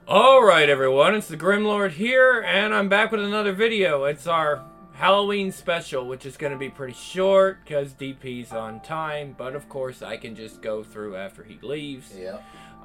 Alright everyone, it's the Grimlord here, and I'm back with another video. It's our Halloween special, which is going to be pretty short, because DP's on time, but of course I can just go through after he leaves. Yeah.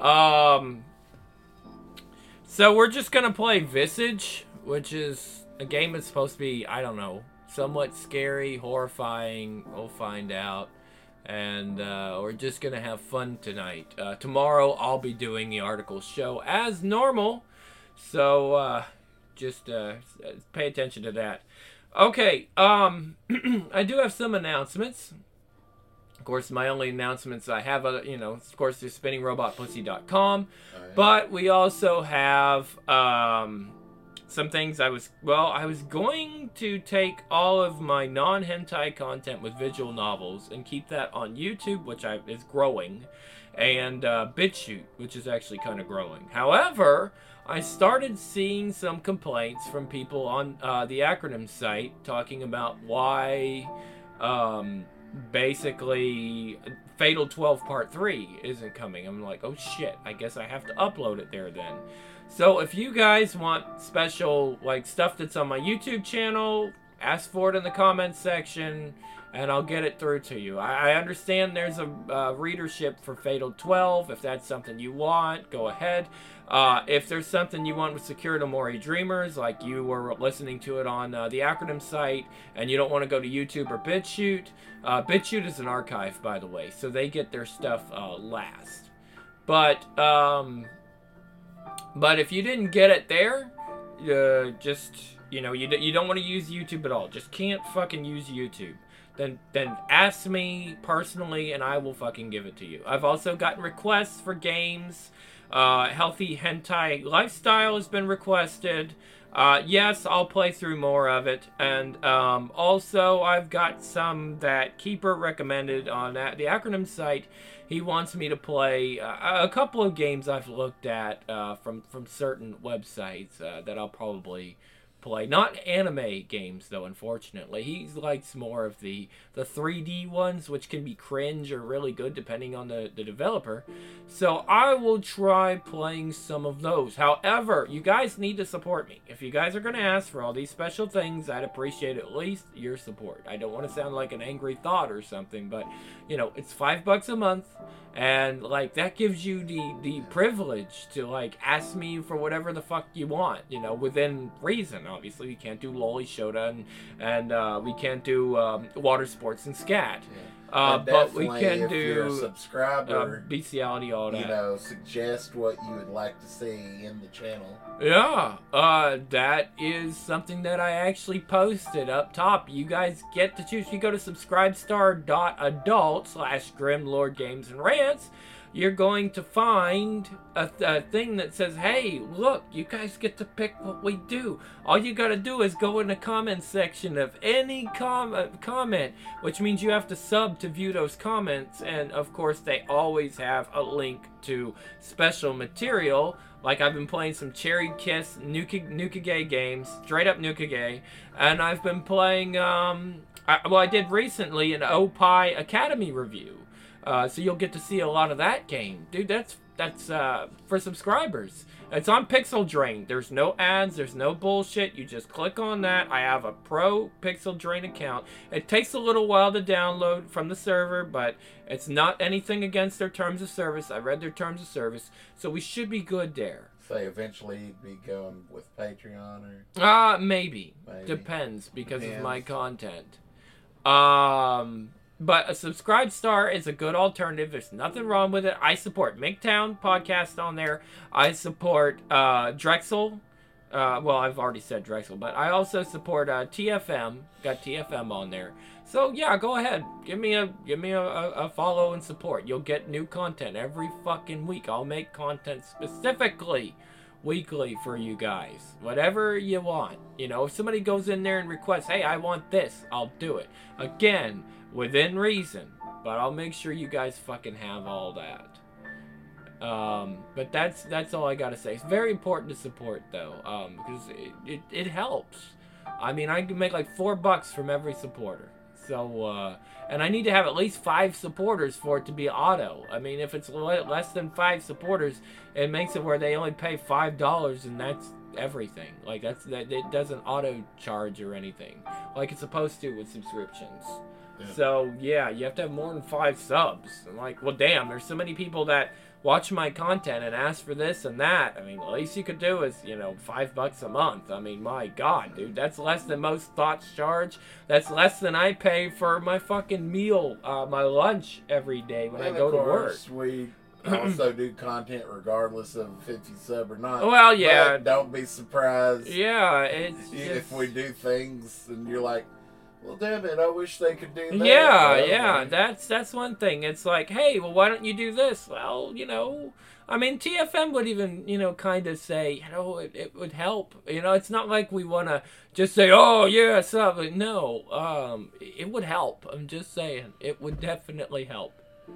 So we're just going to play Visage, which is a game that's supposed to be, I don't know, somewhat scary, horrifying, we'll find out. And we're just gonna have fun tonight. Tomorrow I'll be doing the article show as normal, so just pay attention to that. Okay, I do have some announcements. Of course, my only announcements I have, of course, there's spinningrobotpussy.com, right. But we also have some things I was going to take all of my non-hentai content with visual novels and keep that on YouTube, which is growing, and BitChute, which is actually kind of growing. However, I started seeing some complaints from people on the acronym site talking about why basically Fatal 12 Part 3 isn't coming. I'm like, oh shit, I guess I have to upload it there then. So if you guys want special stuff that's on my YouTube channel, ask for it in the comments section and I'll get it through to you. I understand there's a readership for Fatal 12. If that's something you want, go ahead. If there's something you want with Secure No Mori Dreamers, like you were listening to it on the acronym site and you don't want to go to YouTube or BitChute, BitChute is an archive, by the way, so they get their stuff last. But if you didn't get it there, you don't want to use YouTube at all. Just can't fucking use YouTube. Then ask me personally and I will fucking give it to you. I've also gotten requests for games. Healthy Hentai Lifestyle has been requested. Yes, I'll play through more of it. And also I've got some that Keeper recommended on the acronym site. He wants me to play a couple of games I've looked at from certain websites that I'll probably play. Not anime games, though, unfortunately. He likes more of the 3D ones, which can be cringe or really good depending on the developer. So I will try playing some of those. However, you guys need to support me. If you guys are going to ask for all these special things, I'd appreciate at least your support. I don't want to sound like an angry thought or something, but, it's $5 a month. And, that gives you the privilege to, ask me for whatever the fuck you want, within reason. Obviously, we can't do Loli Shota and we can't do water sports and scat. Yeah. But we can do you're a subscriber, bestiality, all that. Suggest what you would like to see in the channel. Yeah, that is something that I actually posted up top. You guys get to choose. If you go to subscribestar.adult/GrimLordGamesAndRants, you're going to find a thing that says, hey, look, you guys get to pick what we do. All you got to do is go in the comment section of any comment, which means you have to sub to view those comments. And, of course, they always have a link to special material. Like, I've been playing some Cherry Kiss Nukage games, straight up Nukage. And I've been playing, I did recently an Opie Academy review. So you'll get to see a lot of that game. Dude, that's for subscribers. It's on Pixel Drain. There's no ads. There's no bullshit. You just click on that. I have a pro Pixel Drain account. It takes a little while to download from the server, but it's not anything against their terms of service. I read their terms of service, so we should be good there. So eventually you'd be going with Patreon or? Maybe. Depends because of my content. But a Subscribe Star is a good alternative. There's nothing wrong with it. I support MGTOWN podcast on there. I support Drexel. I've already said Drexel, but I also support TFM. Got TFM on there. So yeah, go ahead. Give me a follow and support. You'll get new content every fucking week. I'll make content specifically weekly for you guys. Whatever you want. If somebody goes in there and requests, hey, I want this, I'll do it. Again, within reason, but I'll make sure you guys fucking have all that. But that's all I gotta say. It's very important to support though, because it helps. I mean, I can make like $4 from every supporter, So, and I need to have at least 5 supporters for it to be auto. I mean, if it's less than 5 supporters, it makes it where they only pay $5, and that's everything. Like that it doesn't auto charge or anything like it's supposed to with subscriptions. Yeah. So yeah, you have to have more than 5 subs. I'm like, well, damn, there's so many people that watch my content and ask for this and that. I mean, the least you could do is, $5 a month. I mean, my God, dude, that's less than most thoughts charge. That's less than I pay for my fucking meal, my lunch every day when I go to work. We also do content regardless of if you sub or not. Well, yeah. But don't be surprised. Yeah, it's just... if we do things and you're like, well, damn it, I wish they could do that. Yeah, that's one thing. It's like, hey, well, why don't you do this? Well, I mean, TFM would even, kind of say, it would help. It's not like we want to just say, oh, yeah, something. No, it would help. I'm just saying. It would definitely help.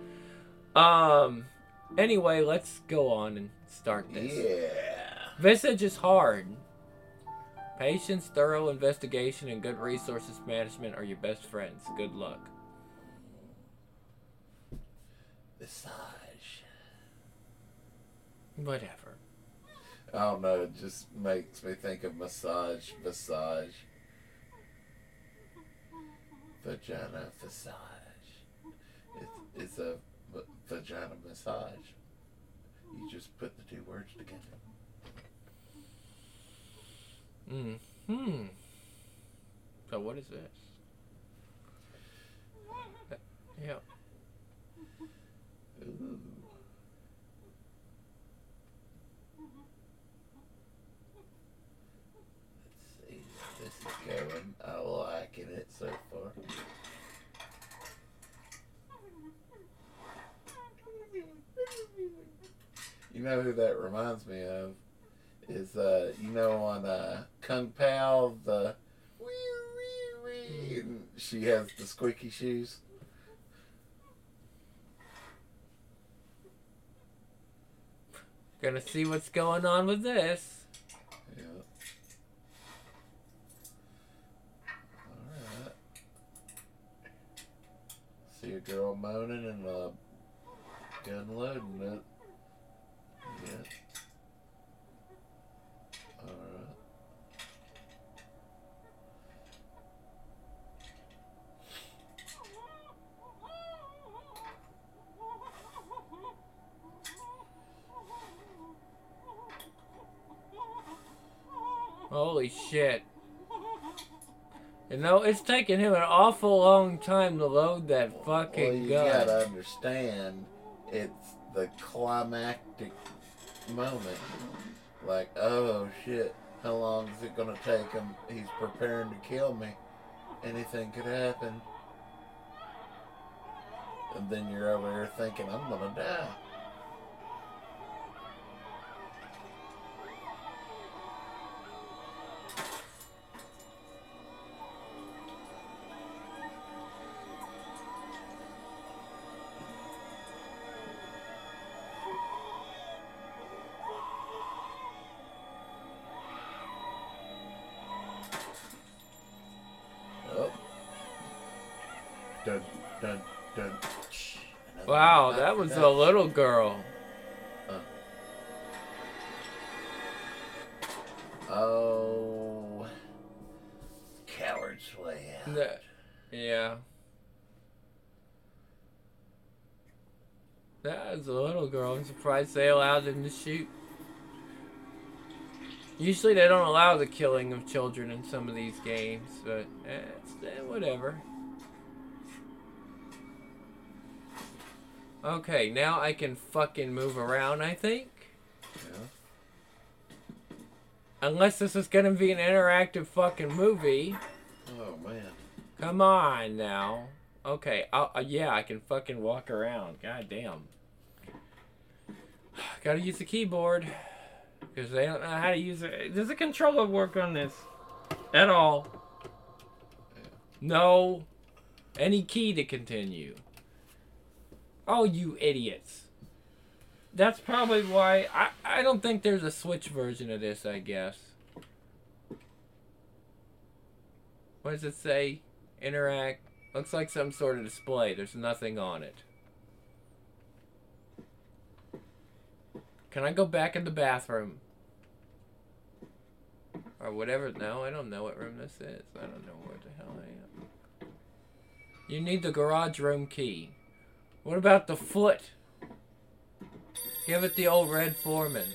Anyway, let's go on and start this. Yeah. Visage is hard. Patience, thorough investigation, and good resources management are your best friends. Good luck. Visage. Whatever. I don't know, it just makes me think of massage. Vagina massage. It's a vagina massage. You just put the 2 words together. So what is this? Yeah. Ooh. Let's see where this is going. I'm liking it so far. You know who that reminds me of? Is on Kung Pao, the wee, and she has the squeaky shoes. Gonna see what's going on with this. Yeah. Alright. See a girl moaning and a gun loading it. Yeah. Alright. Holy shit. It's taking him an awful long time to load that fucking gun. You gotta understand, it's the climactic moment. Like, oh shit, how long is it gonna take him? He's preparing to kill me. Anything could happen. And then you're over here thinking, I'm gonna die. Dun, dun, dun. Wow, that was a little girl. Oh. Coward's way out. Yeah. That was a little girl. I'm surprised they allowed them to shoot. Usually they don't allow the killing of children in some of these games, but whatever. Okay, now I can fucking move around, I think. Yeah. Unless this is gonna be an interactive fucking movie. Oh, man. Come on, now. Okay, yeah, I can fucking walk around. God damn. Gotta use the keyboard. Because they don't know how to use it. Does the controller work on this? At all? No. Any key to continue. Oh, you idiots. That's probably why... I don't think there's a Switch version of this, I guess. What does it say? Interact. Looks like some sort of display. There's nothing on it. Can I go back in the bathroom? Or whatever. No, I don't know what room this is. I don't know where the hell I am. You need the garage room key. What about the foot? Give it the old Red Foreman.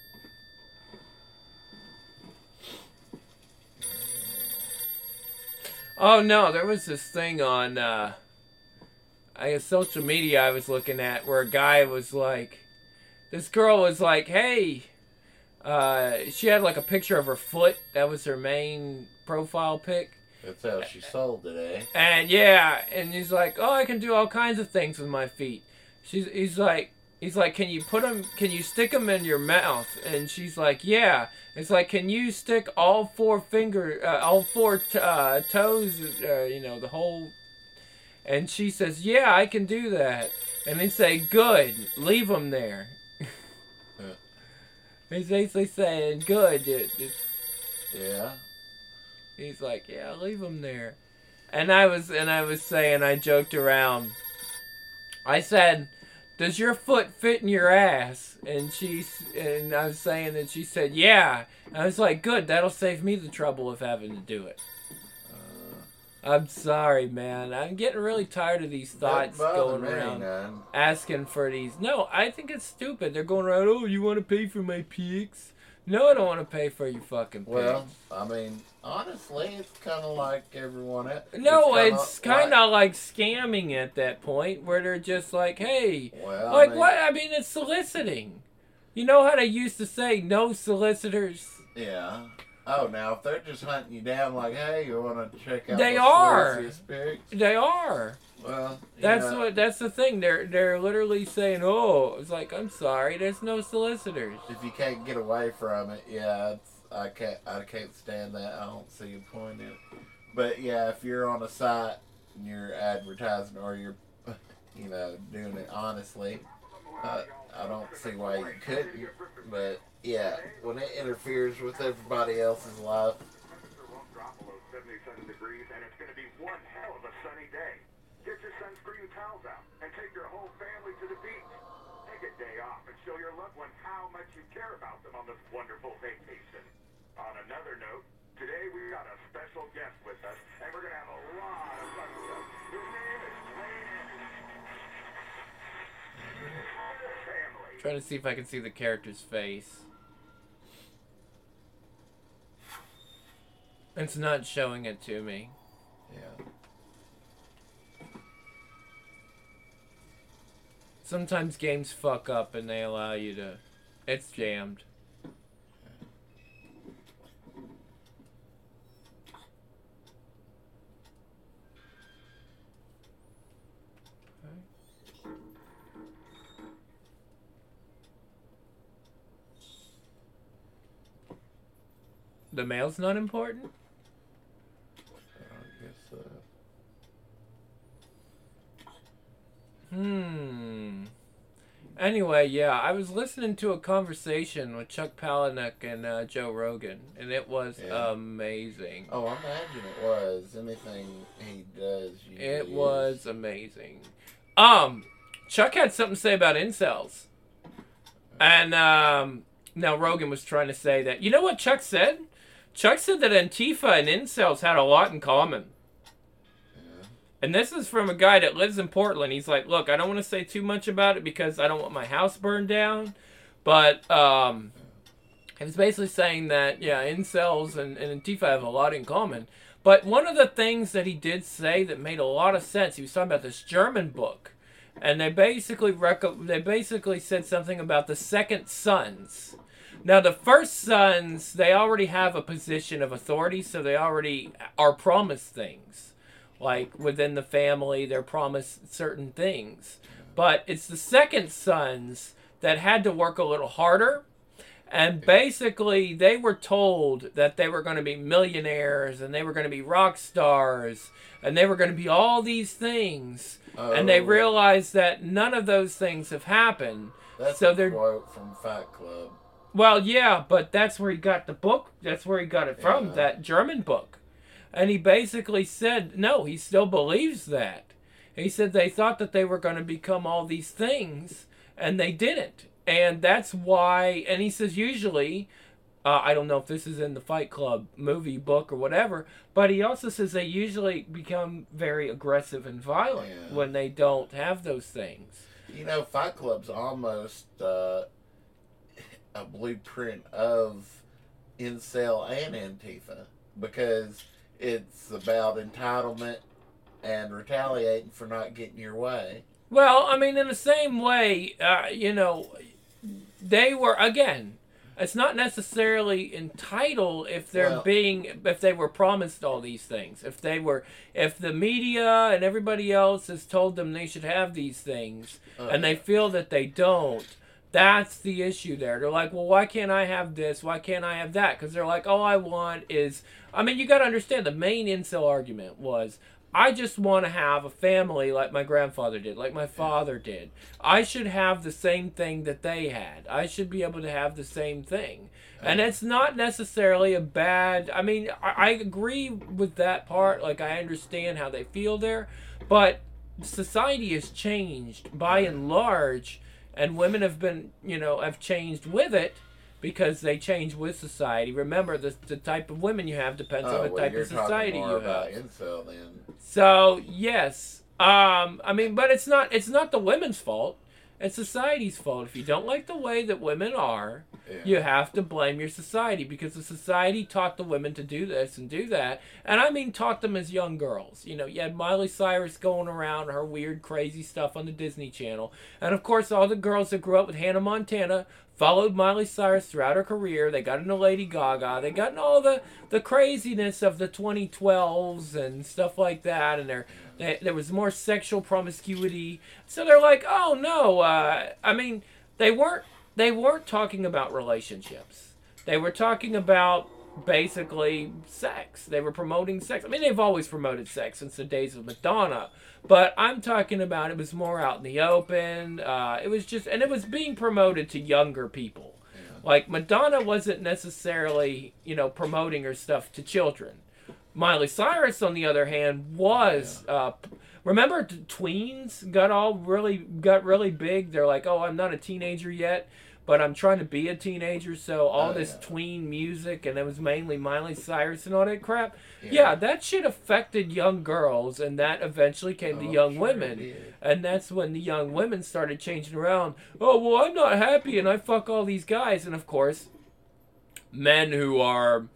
Oh no, there was this thing on I guess social media I was looking at where a guy was like, this girl was like, hey, she had like a picture of her foot. That was her main profile pic. That's how she sold it, eh? And yeah, and he's like, oh, I can do all kinds of things with my feet. He's like, can you stick them in your mouth? And she's like, yeah. It's like, can you stick all four toes, the whole... And she says, yeah, I can do that. And they say, good, leave them there. He's basically saying, good. Yeah. He's like, yeah, leave them there. And I was saying, I joked around. I said, does your foot fit in your ass? And I was saying, and she said, yeah. And I was like, good, that'll save me the trouble of having to do it. I'm sorry, man. I'm getting really tired of these thoughts going around asking for these. No, I think it's stupid. They're going around, oh, you want to pay for my pics? No, I don't want to pay for your fucking pics. Well, I mean, honestly, it's kind of like everyone else. No, it's kind of like scamming at that point where they're just like, hey, well, like what? I mean, it's soliciting. You know how they used to say, no solicitors? Yeah. Oh, now if they're just hunting you down like, hey, you want to check out They my are. pics? They are. Well, that's the thing. They're literally saying, oh, it's like, I'm sorry, there's no solicitors. If you can't get away from it, yeah, I can't stand that. I don't see a point in it. But yeah, if you're on a site and you're advertising or you're, doing it honestly, I don't see why you couldn't. But yeah, when it interferes with everybody else's life. Won't drop below 77 degrees, and it's going to be one hell of a sunny day. Get your sunscreen towels out and take your whole family to the beach. Take a day off and show your loved ones how much you care about them on this wonderful vacation. On another note, today we got a special guest with us, and we're going to have a lot of fun with him. His name is Wayne. Family. Trying to see if I can see the character's face. It's not showing it to me. Yeah. Sometimes games fuck up and they allow you to... It's jammed. The mail's not important? I guess so. Anyway, yeah, I was listening to a conversation with Chuck Palahniuk and Joe Rogan, and it was amazing. Oh, I imagine it was. Anything he does, it was amazing. Chuck had something to say about incels. And, now Rogan was trying to say that... You know what Chuck said? Chuck said that Antifa and incels had a lot in common. Yeah. And this is from a guy that lives in Portland. He's like, look, I don't want to say too much about it because I don't want my house burned down. But he was basically saying that, yeah, incels and Antifa have a lot in common. But one of the things that he did say that made a lot of sense, he was talking about this German book. And they basically said something about the second sons. Now, the first sons, they already have a position of authority, so they already are promised things. Like, within the family, they're promised certain things. But it's the second sons that had to work a little harder. And basically, they were told that they were going to be millionaires, and they were going to be rock stars, and they were going to be all these things. Oh. And they realized that none of those things have happened. That's a quote from Fight Club. Well, yeah, but that's where he got the book. That's where he got it from, that German book. And he basically said, no, he still believes that. He said they thought that they were going to become all these things, and they didn't. And that's why, and he says usually, I don't know if this is in the Fight Club movie, book, or whatever, but he also says they usually become very aggressive and violent when they don't have those things. You know, Fight Club's almost a blueprint of incel and Antifa, because it's about entitlement and retaliating for not getting your way. Well, I mean, in the same way, they were, again, it's not necessarily entitled if they're if they were promised all these things. If the media and everybody else has told them they should have these things, and they feel that they don't, that's the issue there. They're like, well, why can't I have this? Why can't I have that? Because they're like, all I want is, I mean, you got to understand, the main incel argument was, I just want to have a family like my grandfather did, like my father did. I should have the same thing that they had. I should be able to have the same thing. And it's not necessarily a bad, I mean, I agree with that part. Like, I understand how they feel there. But society has changed by and large, and women have been, have changed with it. Because they change with society. Remember, the type of women you have depends on the type of society you have. Incel, then. So yes, I mean, but it's not the women's fault. It's society's fault. If you don't like the way that women are, you have to blame your society, because the society taught the women to do this and do that. And I mean, taught them as young girls. You had Miley Cyrus going around her weird, crazy stuff on the Disney Channel. And of course, all the girls that grew up with Hannah Montana followed Miley Cyrus throughout her career. They got into Lady Gaga. They got into all the craziness of the 2012s and stuff like that. And there was more sexual promiscuity. So they're like, oh no. I mean, they weren't talking about relationships. They were talking about basically sex. They were promoting sex. I mean, they've always promoted sex since the days of Madonna. But I'm talking about it was more out in the open. It was just, and it was being promoted to younger people. Yeah. Like, Madonna wasn't necessarily, promoting her stuff to children. Miley Cyrus, on the other hand, was. Remember, tweens got really big. They're like, oh, I'm not a teenager yet, but I'm trying to be a teenager. So all this tween music, and it was mainly Miley Cyrus and all that crap. Yeah, that shit affected young girls, and that eventually came to young women. And that's when the young women started changing around. Oh, well, I'm not happy, and I fuck all these guys. And of course, men who are,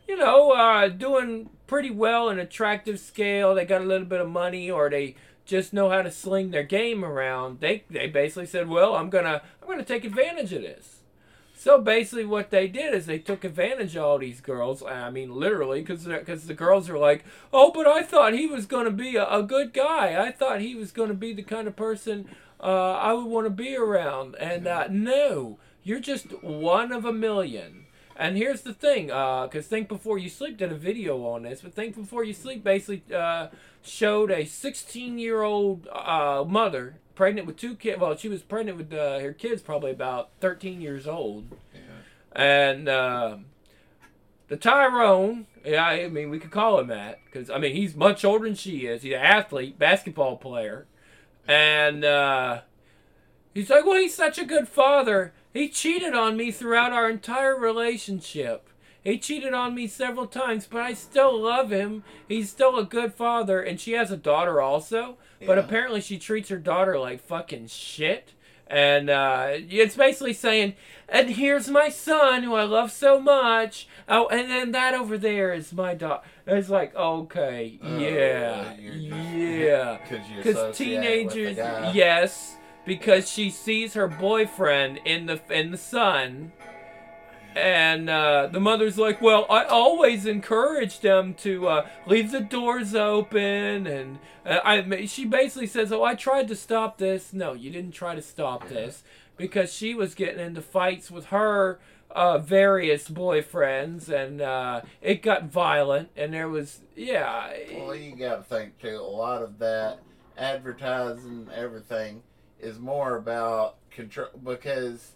doing pretty well in attractive scale, they got a little bit of money, or they just know how to sling their game around, they basically said, well, I'm gonna take advantage of this. So basically what they did is they took advantage of all these girls. I mean, literally, because the girls are like, oh, but I thought he was going to be a good guy. I thought he was going to be the kind of person I would want to be around. And no, you're just one of a million. And here's the thing, because Think Before You Sleep did a video on this, but Think Before You Sleep basically showed a 16-year-old mother pregnant with 2 kids. Well, she was pregnant with her kids probably about 13 years old. Yeah. And the Tyrone, I mean, we could call him that, because, I mean, he's much older than she is. He's an athlete, basketball player. And he's like, well, he's such a good father. He cheated on me throughout our entire relationship. He cheated on me several times, but I still love him. He's still a good father. And she has a daughter also. Yeah. But apparently she treats her daughter like fucking shit. And it's basically saying, and here's my son who I love so much. Oh, and then that over there is my daughter. It's like, okay, yeah. Because teenagers, yes. Because she sees her boyfriend in the son. And the mother's like, well, I always encouraged them to leave the doors open. And she basically says, oh, I tried to stop this. No, you didn't try to stop this. Because she was getting into fights with her various boyfriends. And it got violent. And there was, Well, you got to think, too, a lot of that advertising, everything, is more about control. Because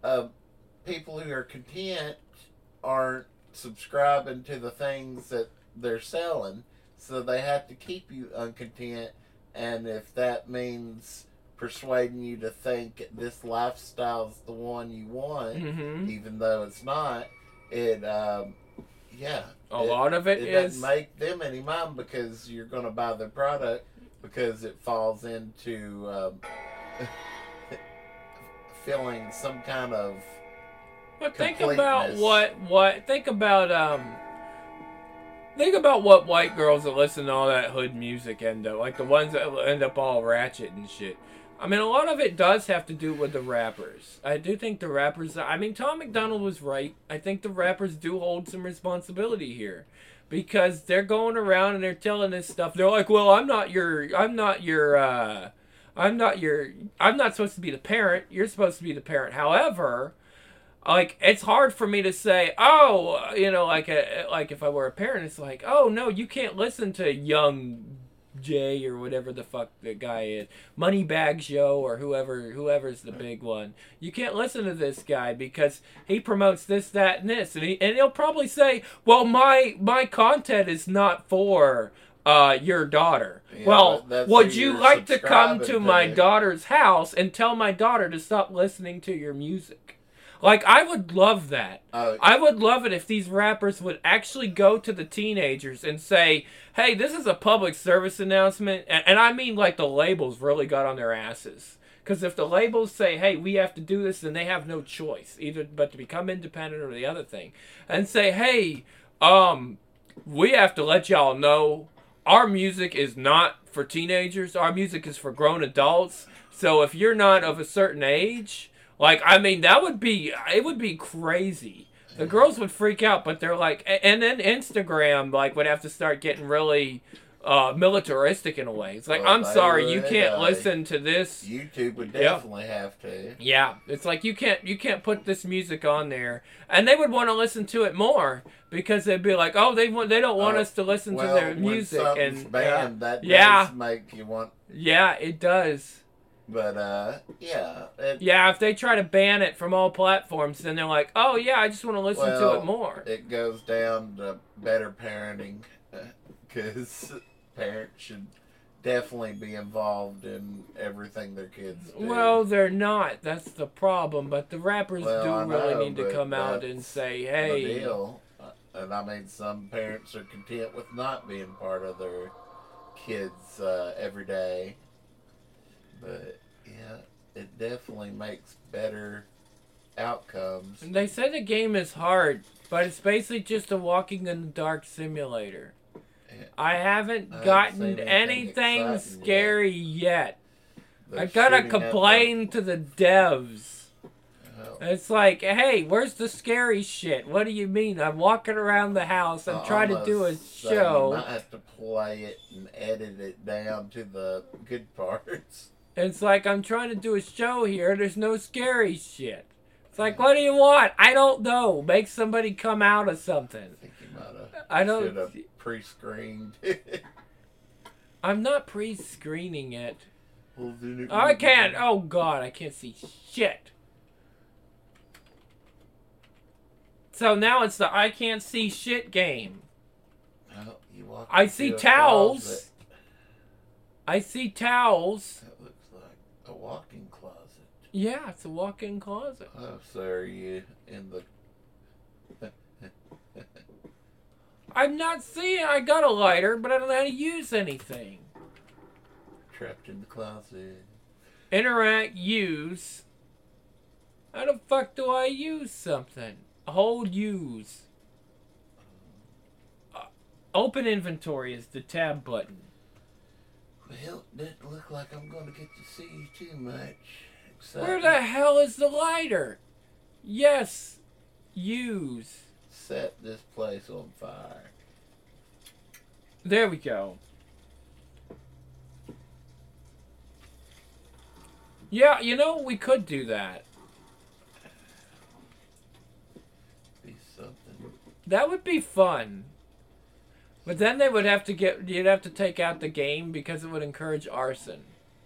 people who are content aren't subscribing to the things that they're selling, so they have to keep you uncontent. And if that means persuading you to think this lifestyle's the one you want, Mm-hmm. even though it's not, it A lot of it it is. doesn't make them any money because you're going to buy their product because it falls into feeling some kind of But think about completeness. think about what white girls that listen to all that hood music end up, like the ones that end up all ratchet and shit. I mean, a lot of it does have to do with the rappers. I do think the rappers, I mean, Tom McDonald was right. I think the rappers do hold some responsibility here. Because they're going around and they're telling this stuff. They're like, well, I'm not supposed to be the parent. You're supposed to be the parent. However, like, it's hard for me to say, oh, you know, like if I were a parent, it's like, oh no, you can't listen to Young Jay or whatever the fuck the guy is, Moneybag Joe or whoever's the big one. You can't listen to this guy because he promotes this, that, and this, and he'll probably say, well, my content is not for your daughter. Yeah, well, but that's would who you you're like to come subscribing to my to. daughter's house and tell my daughter to stop listening to your music? Like, I would love that. I would love it if these rappers would actually go to the teenagers and say, hey, this is a public service announcement. And I mean, like, the labels really got on their asses. Because if the labels say, hey, we have to do this, then they have no choice, either but to become independent or the other thing. And say, hey, we have to let y'all know our music is not for teenagers. Our music is for grown adults. So if you're not of a certain age... Like, I mean, it would be crazy. The girls would freak out, but they're like, and then Instagram, like, would have to start getting really militaristic in a way. It's like, Well, I'm sorry, you would, can't listen to this. YouTube would definitely have to. Yeah, it's like, you can't put this music on there. And they would want to listen to it more, because they'd be like, oh, they don't want us to listen to their music. When And something's banned, that yeah. does make you want... Yeah, it does. But, yeah. Yeah, if they try to ban it from all platforms, then they're like, oh, yeah, I just want to listen to it more. It goes down to better parenting, because parents should definitely be involved in everything their kids do. Well, they're not. That's the problem. But the rappers I do really know, need to but come out and that's say, the hey. deal. And I mean, some parents are content with not being part of their kids' every day. But, yeah, it definitely makes better outcomes. They say the game is hard, but it's basically just a walking in the dark simulator. Yeah. I haven't I haven't gotten seen anything anything scary yet. They're I gotta shooting at complain to the devs. Oh. It's like, hey, where's the scary shit? What do you mean? I'm walking around the house. I'm trying to do a So show. You might have to play it and edit it down to the good parts. It's like, I'm trying to do a show here. There's no scary shit. It's like, what do you want? I don't know. Make somebody come out of something. I think you might I have don't. should have pre-screened. I'm not pre-screening it. Well, then it I would- can't. Oh God, I can't see shit. So now it's the I can't see shit game. Well, you walk I into see a towels. closet. I see towels. That looks like a walk-in closet. Yeah, it's a walk-in closet. Oh, so are you in the... I'm not seeing. I got a lighter, but I don't know how to use anything. trapped in the closet? Interact, use. How the fuck do I use something? Hold, use. Open inventory is the tab button. Well, it doesn't look like I'm going to get to see you too much. Where the hell is the lighter? Yes. Use. Set this place on fire. There we go. Yeah, you know, we could do that. Be something. That would be fun. But then they would have to you'd have to take out the game because it would encourage arson.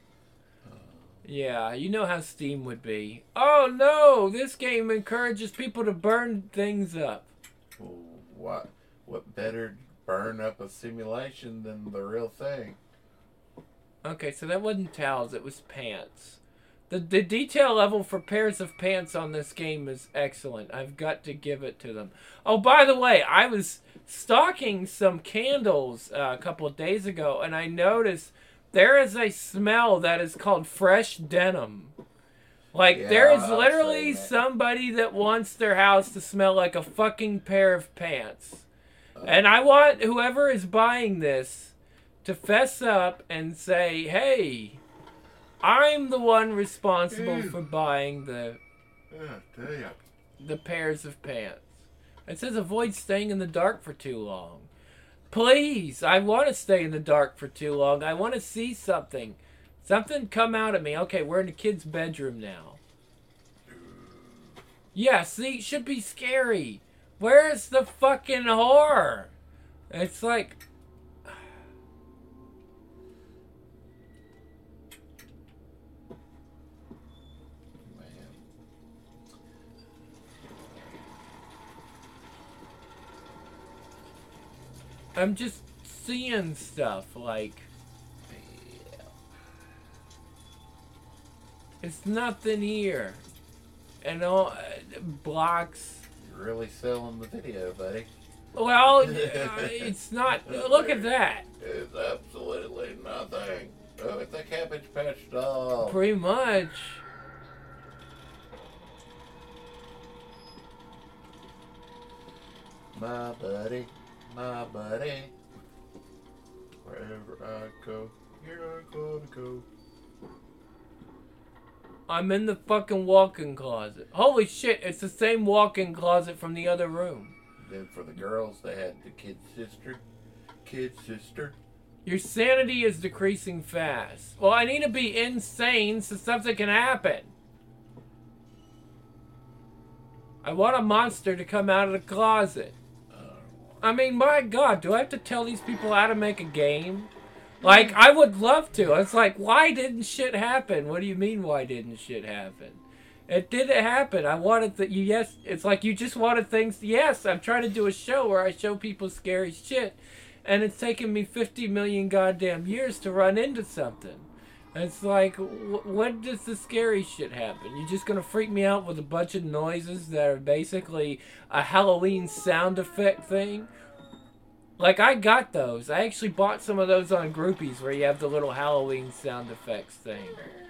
Yeah, you know how Steam would be. Oh no, this game encourages people to burn things up. What better burn up a simulation than the real thing. Okay, so that wasn't towels, it was pants. The detail level for pairs of pants on this game is excellent. I've got to give it to them. Oh, by the way, I was stocking some candles a couple of days ago, and I noticed there is a smell that is called fresh denim. Like, Yeah, there is I've literally seen it. somebody that wants their house to smell like a fucking pair of pants. And I want whoever is buying this to fess up and say, hey, I'm the one responsible for buying the pairs of pants. It says avoid staying in the dark for too long. Please, I want to stay in the dark for too long. I want to see something. Something come out at me. Okay, we're in the kid's bedroom now. Yeah, see, it should be scary. Where's the fucking horror? It's like... I'm just seeing stuff like it's nothing here, and all blocks. You're really selling the video, buddy. Well, it's not. Look at that. It's absolutely nothing. Oh, it's a Cabbage Patch doll. Pretty much. My buddy, my buddy. Wherever I go, you're gonna go. I'm in the fucking walk-in closet. Holy shit, it's the same walk-in closet from the other room. Then for the girls, they had the kid sister. Kid sister. Your sanity is decreasing fast. Well, I need to be insane so something can happen. I want a monster to come out of the closet. I mean, my God, do I have to tell these people how to make a game? Like, I would love to. It's like, why didn't shit happen? What do you mean, why didn't shit happen? It didn't happen. I wanted that. Yes, it's like you just wanted things. Yes, I'm trying to do a show where I show people scary shit, and it's taken me 50 million goddamn years to run into something. And it's like, when does the scary shit happen? You just gonna freak me out with a bunch of noises that are basically a Halloween sound effect thing? Like, I got those. I actually bought some of those on Groupies where you have the little Halloween sound effects thing.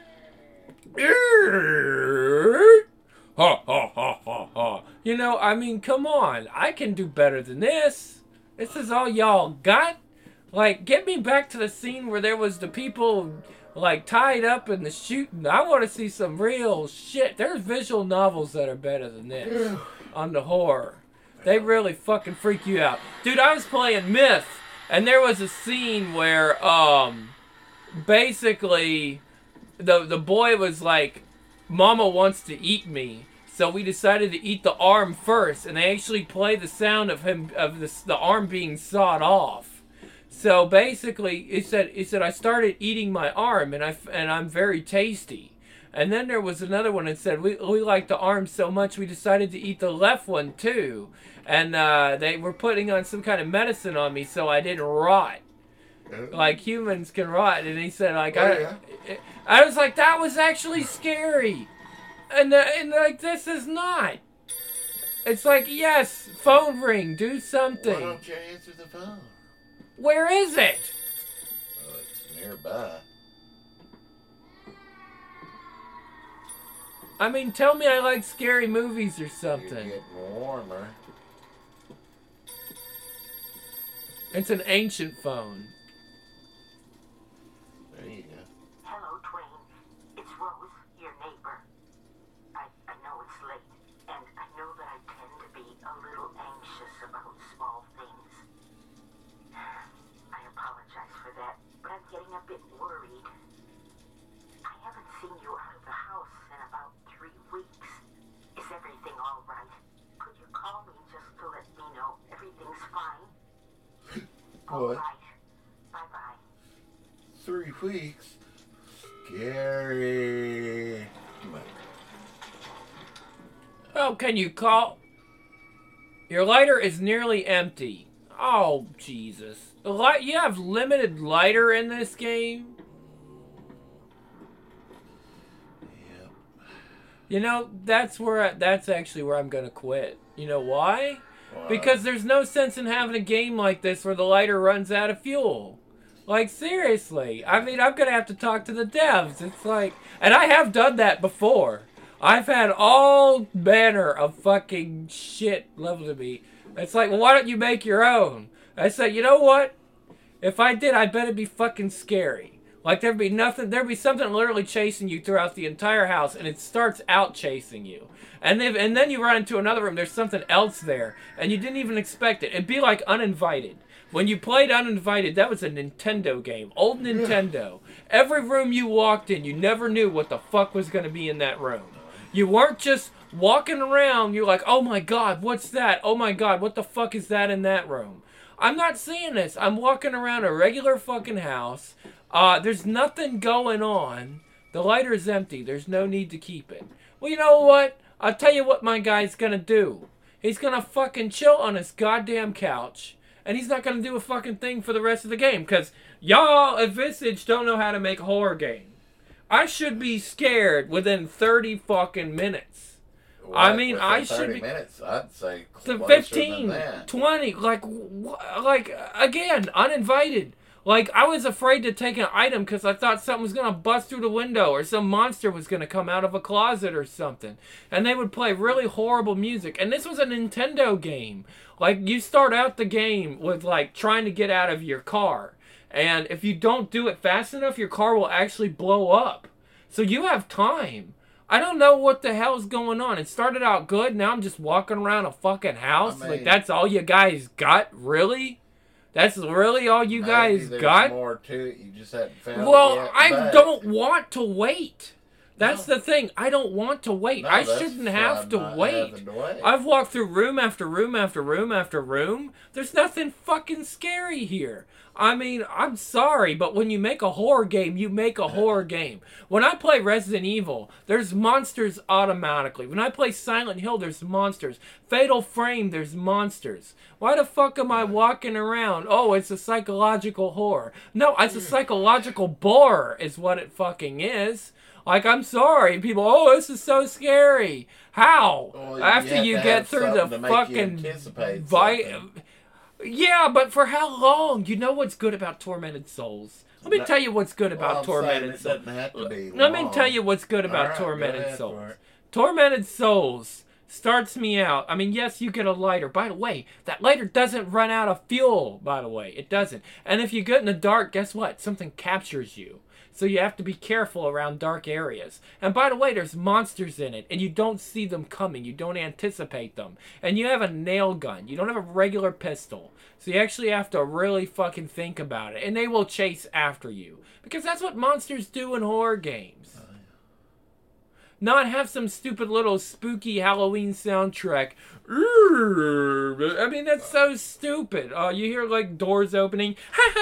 Ha ha ha ha ha. You know, I mean, come on. I can do better than this. This is all y'all got? Like, get me back to the scene where there was the people, like, tied up in the shooting. I want to see some real shit. There's visual novels that are better than this on the horror. They really fucking freak you out. Dude, I was playing Myth, and there was a scene where, basically, the boy was like, Mama wants to eat me. So we decided to eat the arm first, and they actually play the sound of the arm being sawed off. So basically, it said I started eating my arm, and I'm very tasty. And then there was another one that said we like the arm so much we decided to eat the left one too. And they were putting on some kind of medicine on me so I didn't rot. Like humans can rot. And he said like I was like, that was actually scary. And like, this is not. It's like, yes, phone ring, do something. Why don't you answer the phone? Where is it? Oh, it's nearby. I mean, tell me I like scary movies or You're something. getting warmer. It's an ancient phone. There you go. Hello, Twain. It's Rose, your neighbor. I know it's late, and I know that I tend to be a little anxious about small things. I apologize for that, but I'm getting a bit worried. I haven't seen you out of the house in about 3 weeks. Is everything all right? Could you call me just to let me know everything's fine? All What? right. Bye-bye. 3 weeks? Scary. Oh, can you call? Your lighter is nearly empty. Oh, Jesus. You have limited lighter in this game? Yep. You know, that's actually where I'm gonna quit. You know why? Wow. Because there's no sense in having a game like this where the lighter runs out of fuel. Like, seriously. I mean, I'm gonna have to talk to the devs. It's like... And I have done that before. I've had all manner of fucking shit leveled to me. It's like, well, why don't you make your own? I said, you know what? If I did, I bet it'd be fucking scary. Like, there'd be something literally chasing you throughout the entire house, and it starts out chasing you. And then you run into another room, there's something else there, and you didn't even expect it. It'd be like Uninvited. When you played Uninvited, that was a Nintendo game. Old Nintendo. Every room you walked in, you never knew what the fuck was going to be in that room. You weren't just walking around, you're like, oh my god, what's that? Oh my god, what the fuck is that in that room? I'm not seeing this. I'm walking around a regular fucking house. There's nothing going on. The lighter's empty. There's no need to keep it. Well, you know what? I'll tell you what my guy's gonna do. He's gonna fucking chill on his goddamn couch. And he's not gonna do a fucking thing for the rest of the game. Because y'all at Visage don't know how to make a horror game. I should be scared within 30 fucking minutes. What? I mean, Within I should 30 be... minutes, I'd say The closer 15, than that. 20, like, again, Uninvited. Like, I was afraid to take an item because I thought something was going to bust through the window or some monster was going to come out of a closet or something. And they would play really horrible music. And this was a Nintendo game. Like, you start out the game with, like, trying to get out of your car. And if you don't do it fast enough, your car will actually blow up. So you have time. I don't know what the hell's going on. It started out good. Now I'm just walking around a fucking house. Like, that's all you guys got? Really? That's really all you guys got? More to it. You just haven't found well, it yet. I don't want to wait. That's the thing. I don't want to wait. I shouldn't have to wait. I've walked through room after room after room after room. There's nothing fucking scary here. I mean, I'm sorry, but when you make a horror game, you make a horror game. When I play Resident Evil, there's monsters automatically. When I play Silent Hill, there's monsters. Fatal Frame, there's monsters. Why the fuck am I walking around? Oh, it's a psychological horror. No, it's a psychological bore is what it fucking is. Like, I'm sorry, people, oh, this is so scary. How? Well, after you get through the fucking... Yeah, but for how long? You know what's good about Tormented Souls? Let me tell you what's good about Tormented Souls. Let me tell you what's good about Tormented Souls. Tormented Souls starts me out. I mean, yes, you get a lighter. By the way, that lighter doesn't run out of fuel, by the way. It doesn't. And if you get in the dark, guess what? Something captures you. So you have to be careful around dark areas. And by the way, there's monsters in it, and you don't see them coming. You don't anticipate them. And you have a nail gun. You don't have a regular pistol. So you actually have to really fucking think about it. And they will chase after you. Because that's what monsters do in horror games. Not have some stupid little spooky Halloween soundtrack. I mean, that's so stupid. You hear, like, doors opening.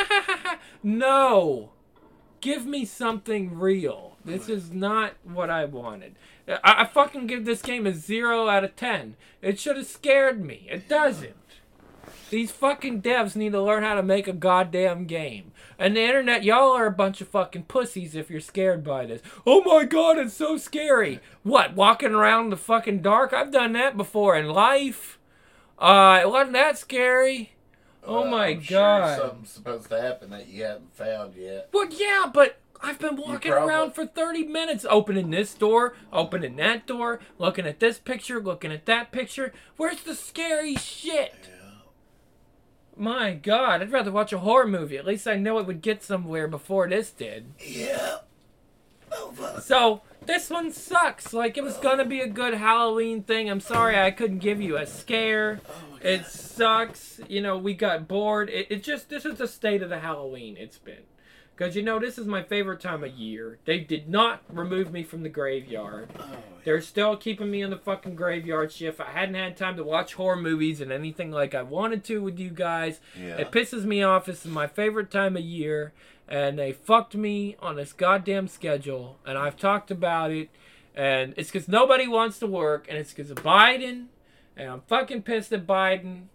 No. Give me something real. This is not what I wanted. I fucking give this game a 0 out of 10. It should have scared me. It doesn't. These fucking devs need to learn how to make a goddamn game. And the internet, y'all are a bunch of fucking pussies if you're scared by this. Oh my god, it's so scary. What, walking around in the fucking dark? I've done that before in life. It wasn't that scary. Oh my god. Sure something's supposed to happen that you haven't found yet. Well, yeah, but I've been walking around for 30 minutes, opening this door, opening that door, looking at this picture, looking at that picture. Where's the scary shit? Yeah. My god, I'd rather watch a horror movie. At least I know it would get somewhere before this did. Yeah. Oh, fuck. So, this one sucks. Like, it was gonna be a good Halloween thing. I'm sorry I couldn't give you a scare. It sucks. You know, we got bored. This is the state of the Halloween it's been. Because, you know, this is my favorite time of year. They did not remove me from the graveyard. They're still keeping me in the fucking graveyard shift. I hadn't had time to watch horror movies and anything like I wanted to with you guys. Yeah. It pisses me off. This is my favorite time of year. And they fucked me on this goddamn schedule. And I've talked about it. And it's because nobody wants to work. And it's because of Biden. And I'm fucking pissed at Biden.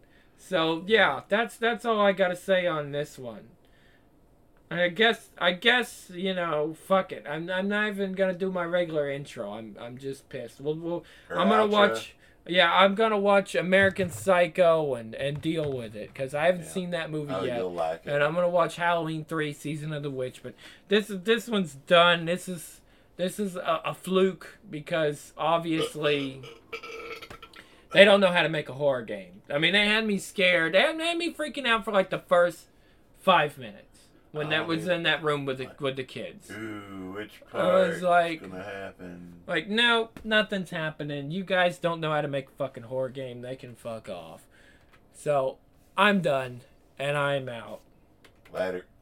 So yeah, that's all I gotta say on this one. I guess you know, fuck it. I'm not even gonna do my regular intro. I'm just pissed. I'm gonna outro. watch. Yeah, I'm gonna watch American Psycho and deal with it because I haven't seen that movie Oh, yet. you'll like it. And I'm gonna watch Halloween 3: Season of the Witch. But this one's done. This is a fluke because obviously they don't know how to make a horror game. I mean, they had me scared. They had me freaking out for like the first 5 minutes when that was in that room with the kids. Ooh, which I part was like, gonna happen? Like, no, nothing's happening. You guys don't know how to make a fucking horror game. They can fuck off. So, I'm done, and I'm out. Later.